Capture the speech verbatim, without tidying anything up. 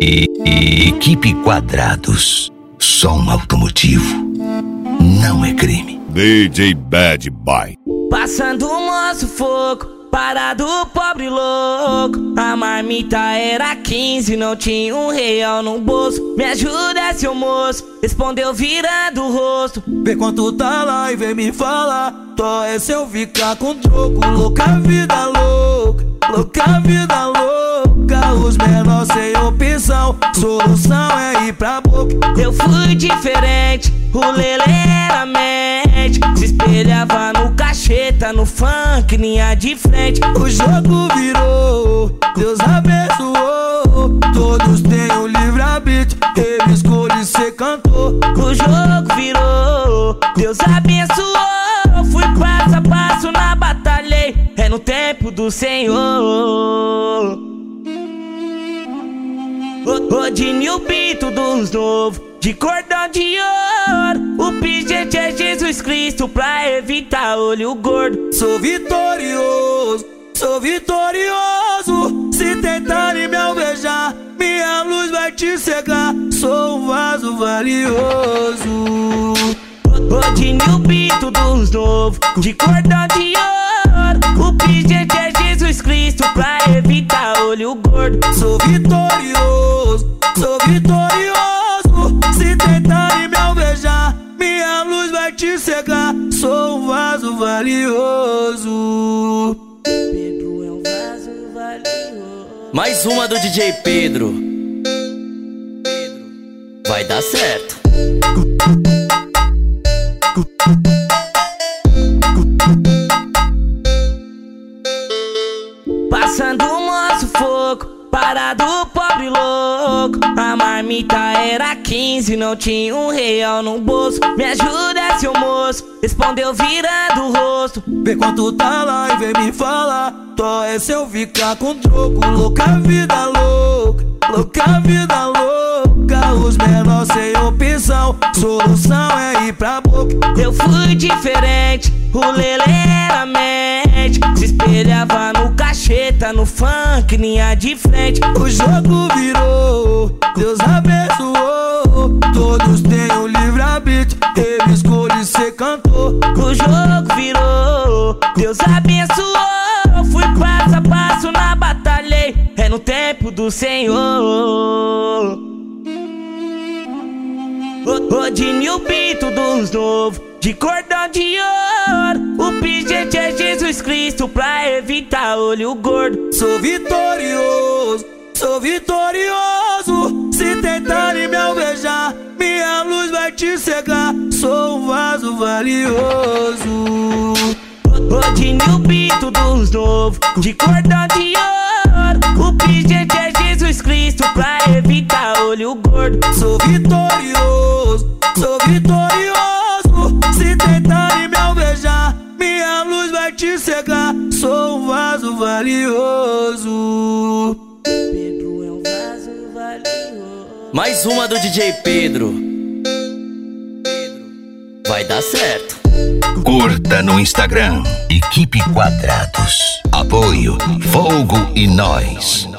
E, e, equipe Quadrados. Som automotivo. Não é crime. D J Bad Boy. Passando um moço fogo, parado pobre louco. A marmita era quinze, não tinha um real no bolso. Me ajuda, seu moço, respondeu virando o rosto. Vê quanto tá lá e vem me falar. Tó é se eu ficar com troco. Louca vida louca, louca vida louca. Os menores sem opção, solução é ir pra boca. Eu fui diferente, o Lelê era mente. Se espelhava no cacheta, no funk, linha de frente. O jogo virou, Deus abençoou. Todos têm o livre-arbítrio, ele escolhe ser cantor. O jogo virou, Deus abençoou. Fui passo a passo na batalha, é no tempo do Senhor. Rodinho, o pito dos novos, de cordão de ouro. O pingente é Jesus Cristo pra evitar olho gordo. Sou vitorioso, sou vitorioso. Se tentarem me alvejar, minha luz vai te cegar. Sou um vaso valioso. Rodinho, o pito dos novos, de cordão de ouro. O pingente é Jesus Cristo pra evitar olho gordo. Sou vitorioso, sou vitorioso. Se tentarem me alvejar, minha luz vai te cegar. Sou um vaso valioso. Pedro é um vaso valioso. Mais uma do D J Pedro. Vai dar certo. Passando um moço fogo, parado pobre louco. A marmita era quinze, não tinha um real no bolso. Me ajuda, seu moço, respondeu virando o rosto. Vê quanto tá lá e vem me falar. Tó é se eu ficar com troco. Louca vida louca, louca vida louca. Os menores sem opção, solução é ir pra boca. Eu fui diferente, o Lelê era mente. Se espelhava no cacheta, no funk, linha de frente. O jogo virou, Deus abençoou. Todos têm o livre-arbítrio, ele escolhe ser cantor. O jogo virou, Deus abençoou. Fui passo a passo na batalha, é no tempo do Senhor. Rodinho, o pito dos novos, de cordão de ouro. O pingente é Jesus Cristo pra evitar olho gordo. Sou vitorioso, sou vitorioso. Se tentarem me alvejar, minha luz vai te cegar. Sou um vaso valioso. Rodinho, o pito dos novos, de cordão de ouro. O pingente é Jesus Cristo pra evitar olho gordo. Sou vitorioso, sou vitorioso. Se tentarem me alvejar, minha luz vai te cegar. Sou um vaso valioso. Pedro é um vaso valioso. Mais uma do D J Pedro. Vai dar certo. Curta no Instagram, Equipe Quadrados. Apoio, Fogo e Nós.